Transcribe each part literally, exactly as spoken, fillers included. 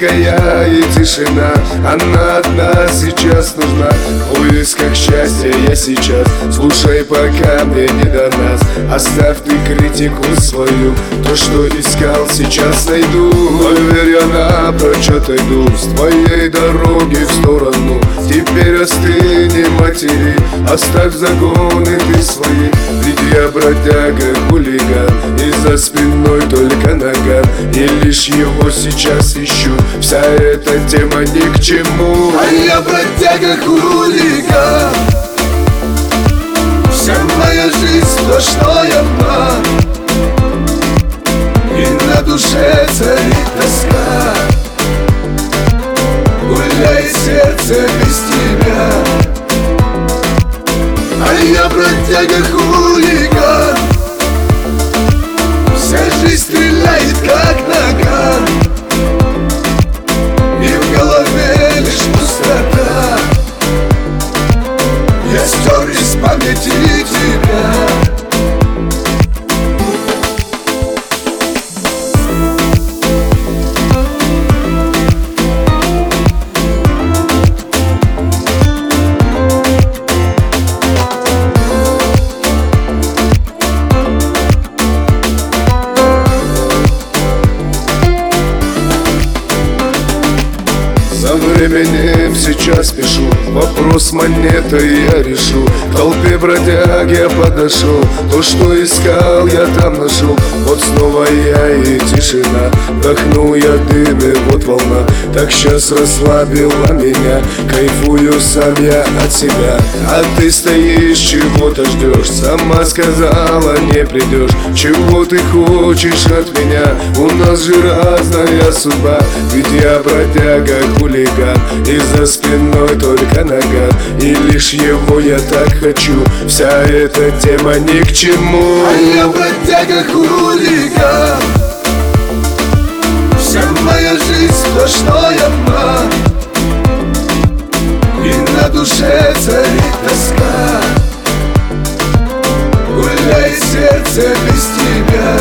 я и тишина, она одна сейчас нужна. В поисках счастья я сейчас, слушай, пока мне не до нас. Оставь ты критику свою, то, что искал, сейчас найду. Поверь, я напрочь отойду с твоей дороги в сторону. Теперь остыни, матери, оставь загоны ты свои. Ведь я бродяга, хулиган, и за спиной только наган. И лишь его сейчас ищу, вся эта тема ни к чему. А я бродяга, хулиган, вся моя жизнь сплошной обман, и на душе царит тоска. Гуляет сердце без тебя. А я бродяга, хулиган, вся жизнь стреляет как наган, и в голове лишь пустота. Я стер из памяти тебя. За временем сейчас пишу, вопрос монеты я решу. К толпе бродяг я подошел, то, что искал, я там нашел. Вот снова я и тишина, вдохнул я дым, и вот волна так сейчас расслабила меня. Кайфую сам я от себя, а ты стоишь, чего-то ждешь. Сама сказала, не придешь. Чего ты хочешь от меня? У нас же разная судьба. Ведь я бродяга, хулиган, и за спиной только наган. И лишь его я так хочу, вся эта тема ни к чему. А я бродяга, хулиган, вся моя жизнь сплошной обман, и на душе царит тоска. Гуляет сердце без тебя.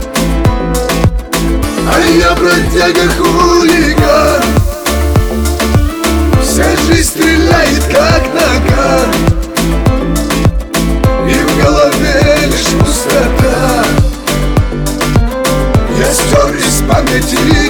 А я бродяга, хулиган, вся жизнь стреляет как наган, и в голове лишь пустота. Я стер из памяти